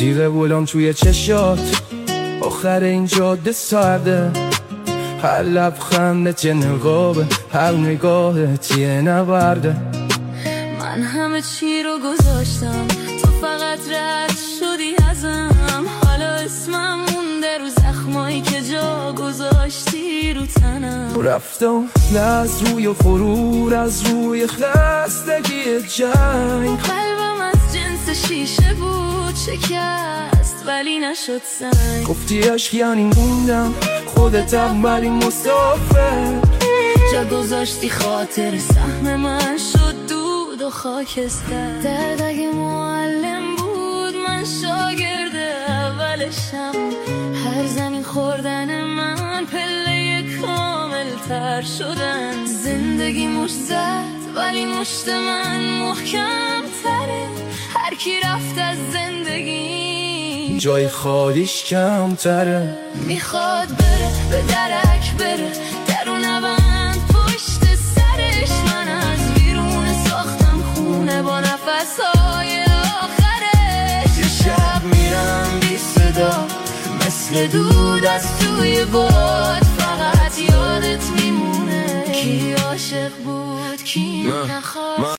تیغ بلند توی چشات، آخر این جاده سرده، هر لبخندت یه نقابه، هر نگاهت یه نبرده. من همه چی رو گذاشتم، تو فقط رد شدی ازم. حالا اسمم مونده رو زخمایی که جا گذاشتی رو تنم. رفتم از روی غرور، از روی خستگی جنگ. قلبم از جنس شیشه بود، شکست ولی نشد سنگ. گفتی عشق یعنی موندم، خودت اولین مسافر. جا گذاشتی خاطر سهم من شد دود و خاکستر. درد اگه معلم بود من شاگرد اولشم. هر زمین خوردن من پله کامل تر شدن. زندگی مشت زد ولی مشت من محکم تره. هر کی رفت از زندگی جای خالیش کمتره. میخواد بره به درک بره، درو نبند پشت سرش. من از بیرون ساختم خونه با نفسهای آخرش. یه شب میرم بی صدا، مثل دود از توی باد. فقط یادت میمونه کی عاشق بود کی نخواست.